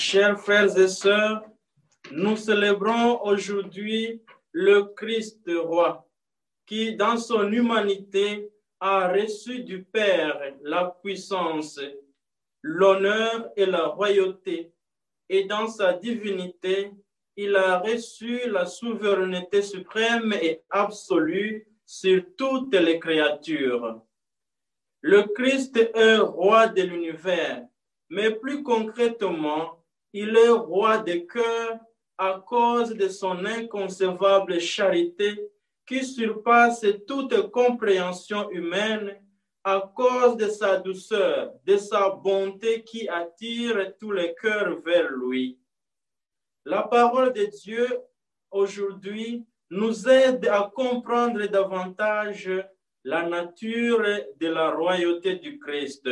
Chers frères et sœurs, nous célébrons aujourd'hui le Christ roi qui, dans son humanité, a reçu du Père la puissance, l'honneur et la royauté. Et dans sa divinité, il a reçu la souveraineté suprême et absolue sur toutes les créatures. Le Christ est roi de l'univers, mais plus concrètement, il est roi des cœurs à cause de son inconcevable charité qui surpasse toute compréhension humaine à cause de sa douceur, de sa bonté qui attire tous les cœurs vers lui. La parole de Dieu aujourd'hui nous aide à comprendre davantage la nature de la royauté du Christ.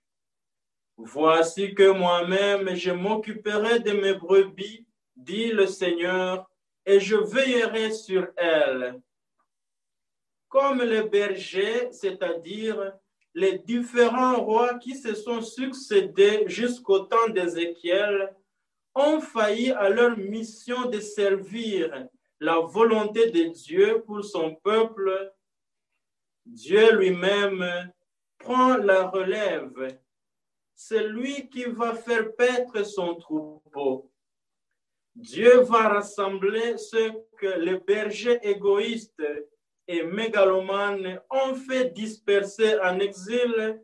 Voici que moi-même, je m'occuperai de mes brebis, dit le Seigneur, et je veillerai sur elles. Comme les bergers, c'est-à-dire les différents rois qui se sont succédés jusqu'au temps d'Ézéchiel, ont failli à leur mission de servir la volonté de Dieu pour son peuple. Dieu lui-même prend la relève. C'est lui qui va faire paître son troupeau. Dieu va rassembler ce que les bergers égoïstes et mégalomanes ont fait disperser en exil.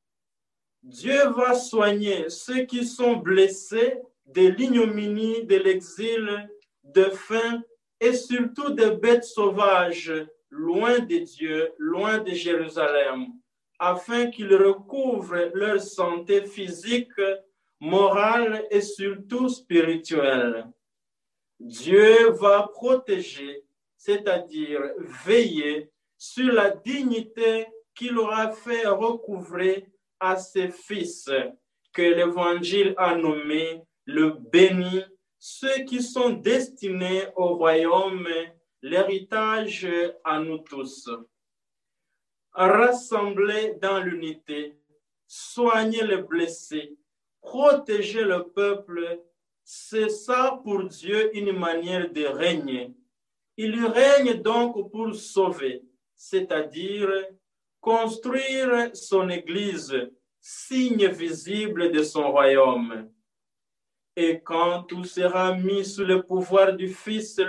Dieu va soigner ceux qui sont blessés de l'ignominie de l'exil, de faim et surtout des bêtes sauvages, loin de Dieu, loin de Jérusalem, afin qu'ils recouvrent leur santé physique, morale et surtout spirituelle. Dieu va protéger, c'est-à-dire veiller sur la dignité qu'il aura fait recouvrer à ses fils, que l'Évangile a nommé le béni, ceux qui sont destinés au royaume, l'héritage à nous tous. Rassembler dans l'unité, soigner les blessés, protéger le peuple, c'est ça pour Dieu une manière de régner. Il règne donc pour sauver, c'est-à-dire construire son Église, signe visible de son royaume. Et quand tout sera mis sous le pouvoir du Fils,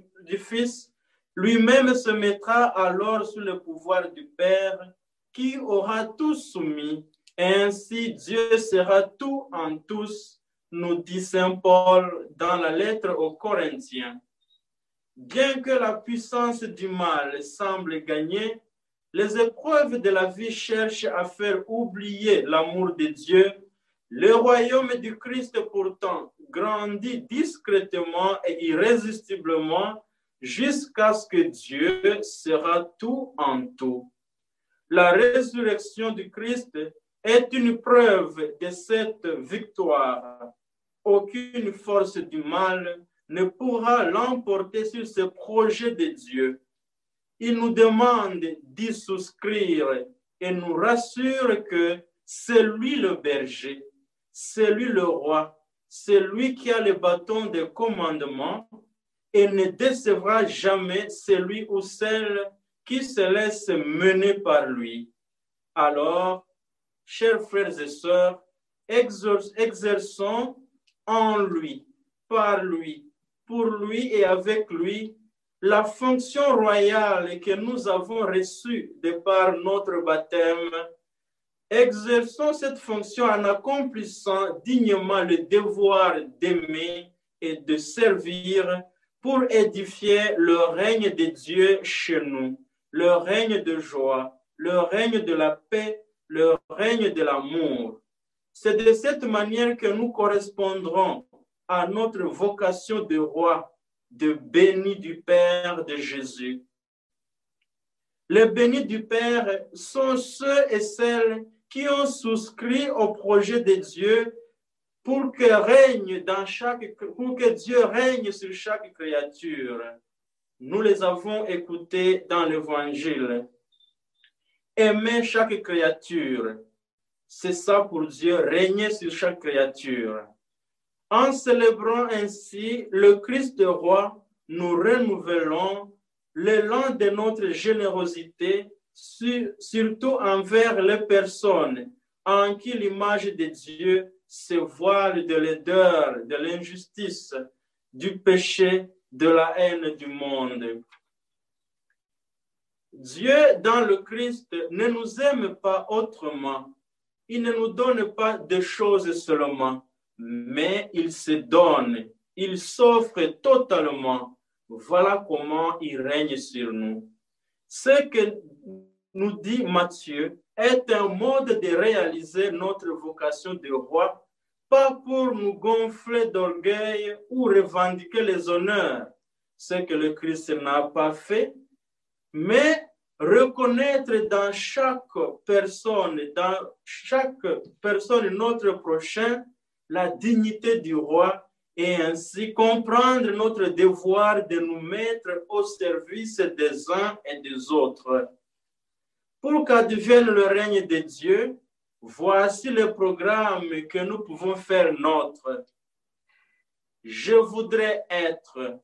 lui-même se mettra alors sous le pouvoir du Père, qui aura tout soumis. Et ainsi Dieu sera tout en tous, nous dit Saint Paul dans la lettre aux Corinthiens. Bien que la puissance du mal semble gagner, les épreuves de la vie cherchent à faire oublier l'amour de Dieu. Le royaume du Christ pourtant grandit discrètement et irrésistiblement jusqu'à ce que Dieu sera tout en tout. La résurrection du Christ est une preuve de cette victoire. Aucune force du mal ne pourra l'emporter sur ce projet de Dieu. Il nous demande d'y souscrire et nous rassure que c'est lui le berger, c'est lui le roi, c'est lui qui a le bâton de commandement et ne décevra jamais celui ou celle qui se laisse mener par lui. Alors, chers frères et sœurs, exerçons en lui, par lui, pour lui et avec lui, la fonction royale que nous avons reçue de par notre baptême. Exerçons cette fonction en accomplissant dignement le devoir d'aimer et de servir pour édifier le règne de Dieu chez nous, le règne de joie, le règne de la paix, le règne de l'amour. C'est de cette manière que nous correspondrons à notre vocation de roi, de béni du Père de Jésus. Les bénis du Père sont ceux et celles qui ont souscrit au projet de Dieu pour que Dieu règne sur chaque créature. Nous les avons écoutés dans l'Évangile. Aimer chaque créature, c'est ça pour Dieu, régner sur chaque créature. En célébrant ainsi le Christ roi, nous renouvelons l'élan de notre générosité, surtout envers les personnes en qui l'image de Dieu se voile de laideur, de l'injustice, du péché, de la haine du monde. Dieu, dans le Christ, ne nous aime pas autrement. Il ne nous donne pas des choses seulement, mais il se donne, il s'offre totalement. Voilà comment il règne sur nous. Ce que nous dit Matthieu est un mode de réaliser notre vocation de roi, pas pour nous gonfler d'orgueil ou revendiquer les honneurs, ce que le Christ n'a pas fait, mais reconnaître dans chaque personne notre prochain, la dignité du roi et ainsi comprendre notre devoir de nous mettre au service des uns et des autres. Pour qu'advienne le règne de Dieu, voici le programme que nous pouvons faire nôtre. Je voudrais être.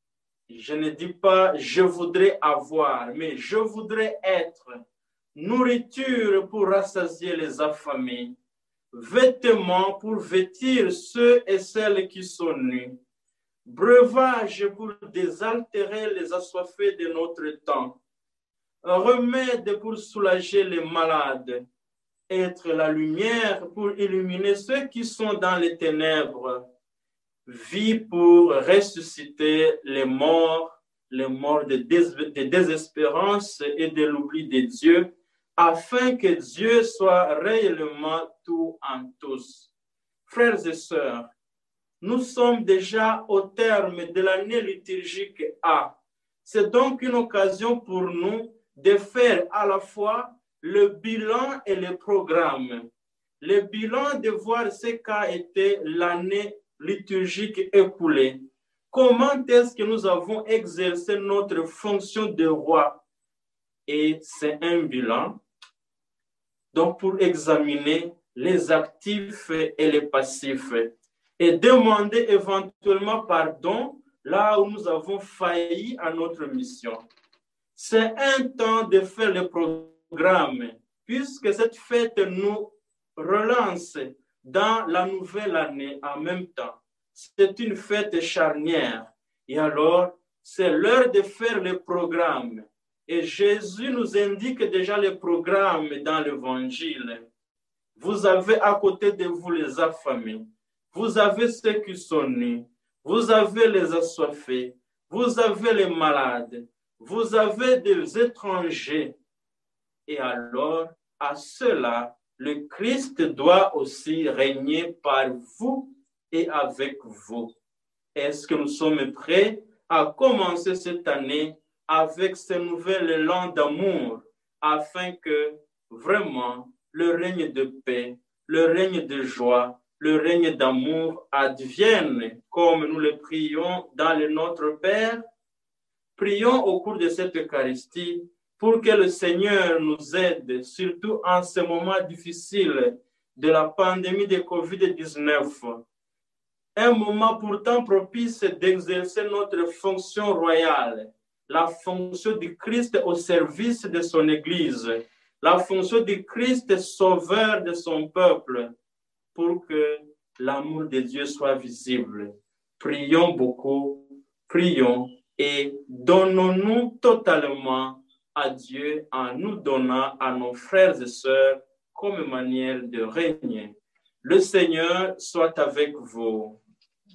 Je ne dis pas je voudrais avoir, mais je voudrais être nourriture pour rassasier les affamés, vêtements pour vêtir ceux et celles qui sont nus, breuvage pour désaltérer les assoiffés de notre temps, remède pour soulager les malades, être la lumière pour illuminer ceux qui sont dans les ténèbres, vie pour ressusciter les morts de désespérance et de l'oubli de Dieu, afin que Dieu soit réellement tout en tous. Frères et sœurs, nous sommes déjà au terme de l'année liturgique A. C'est donc une occasion pour nous de faire à la fois le bilan et le programme. Le bilan de voir ce qu'a été l'année liturgique écoulée. Comment est-ce que nous avons exercé notre fonction de roi? Et c'est un bilan. Donc, pour examiner les actifs et les passifs et demander éventuellement pardon là où nous avons failli à notre mission. C'est un temps de faire le programme, puisque cette fête nous relance dans la nouvelle année en même temps. C'est une fête charnière. Et alors, c'est l'heure de faire le programme. Et Jésus nous indique déjà le programme dans l'Évangile. Vous avez à côté de vous les affamés. Vous avez ceux qui sont nus. Vous avez les assoiffés. Vous avez les malades. Vous avez des étrangers. Et alors, à cela, le Christ doit aussi régner par vous et avec vous. Est-ce que nous sommes prêts à commencer cette année avec ce nouvel élan d'amour afin que vraiment le règne de paix, le règne de joie, le règne d'amour advienne comme nous le prions dans le Notre Père? Prions au cours de cette Eucharistie pour que le Seigneur nous aide, surtout en ce moment difficile de la pandémie de COVID-19. Un moment pourtant propice d'exercer notre fonction royale, la fonction du Christ au service de son Église, la fonction du Christ sauveur de son peuple, pour que l'amour de Dieu soit visible. Prions beaucoup, prions et donnons-nous totalement à Dieu en nous donnant à nos frères et sœurs comme manière de régner. Le Seigneur soit avec vous.